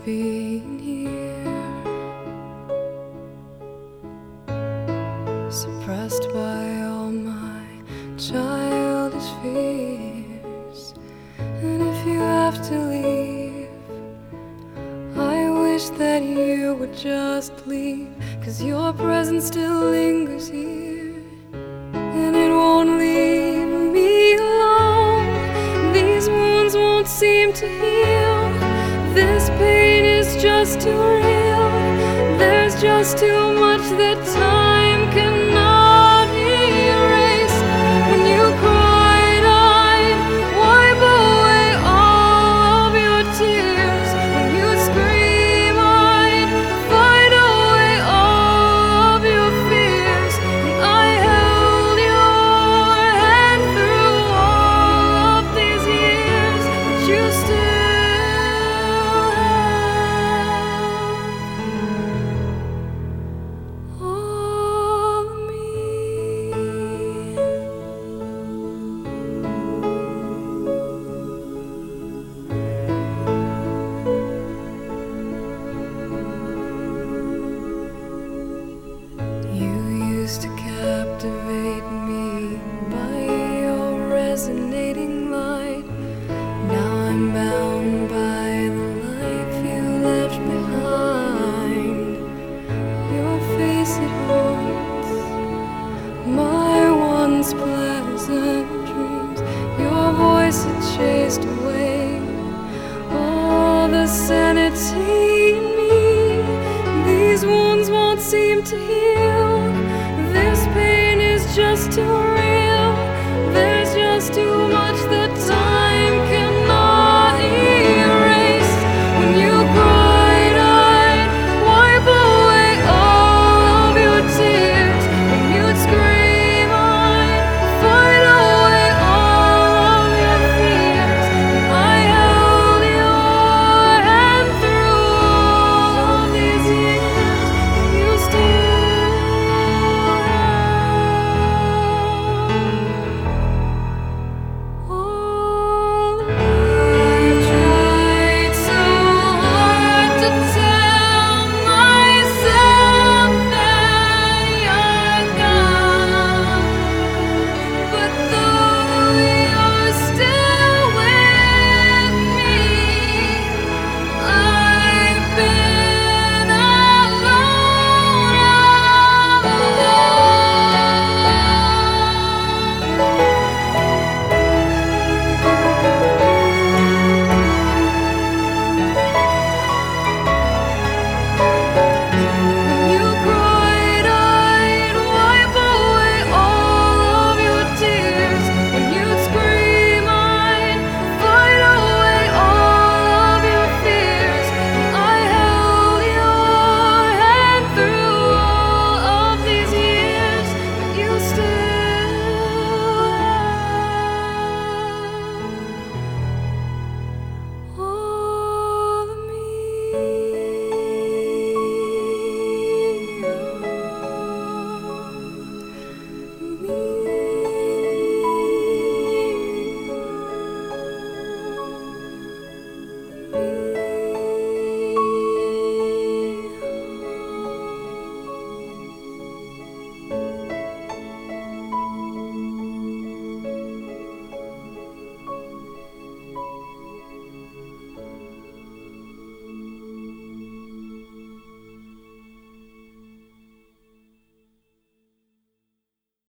being here, suppressed by all my childish fears. And if you have to leave, I wish that you would just leave, 'cause your presence still lingers here, and it won't leave me alone. These wounds won't seem to heal. This pain is just too real. There's just too much that time cannot erase. When you cried, I'd wipe away all of your tears. When you scream, I'd fight away all of your fears. And I held your hand through all of these years, but you still to captivate me by your resonating light. Now I'm bound by the life you left behind. Your face, it haunts my once pleasant dreams. Your voice, it chased away all the sanity in me. These wounds won't seem to heal. This pain is just too